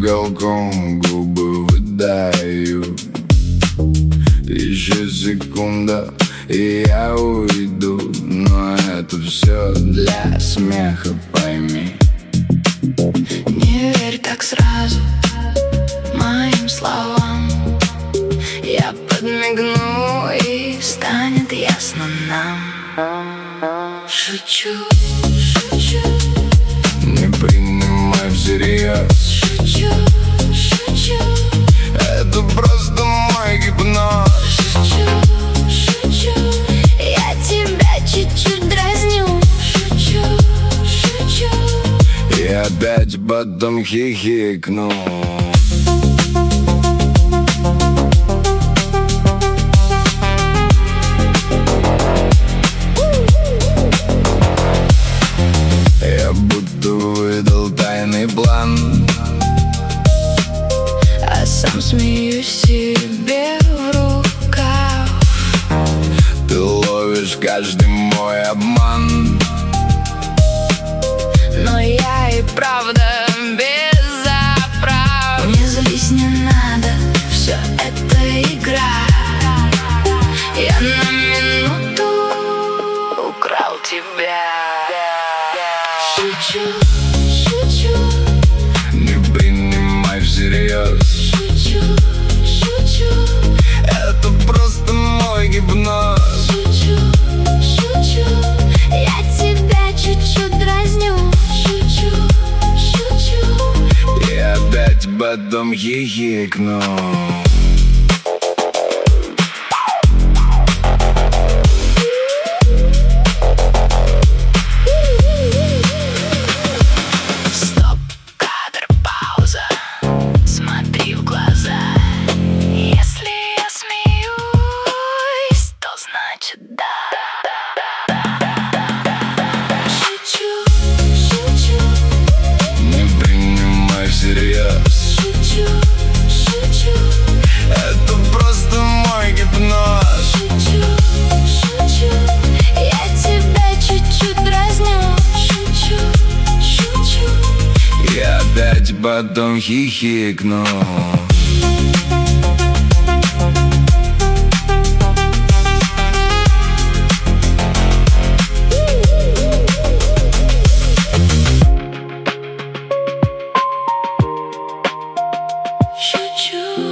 уголком губы выдаю. Еще секунда, и я уйду. Но это все для смеха, пойми. Не верь так сразу моим словам. Я подмигну, и станет ясно нам. Шучу, шучу, не принимай всерьез. шучу, шучу, это просто мой гипноз. шучу, шучу, я тебя чуть-чуть дразню. Шучу, шучу, И опять потом хихикну. Я будто выдал тайный план, а сам смеюсь себе в рукав. ты ловишь каждый мой обман. Но я и правда без оправ. Не злись, не надо, все это игра. Я на минуту украл тебя. Шучу, шучу, Не принимай всерьез. шучу, шучу, Это просто мой гипноз. шучу, шучу, я тебя чуть-чуть дразню. Шучу, шучу, И опять потом хихикну. стоп, кадр, пауза. Смотри в глаза. Если я смеюсь, то значит да. Шучу, шучу, Не принимай всерьез. шучу, шучу, Это просто мой гипноз. шучу, шучу, я тебя чуть-чуть дразню. Шучу, шучу, И опять потом хихикну. шучу.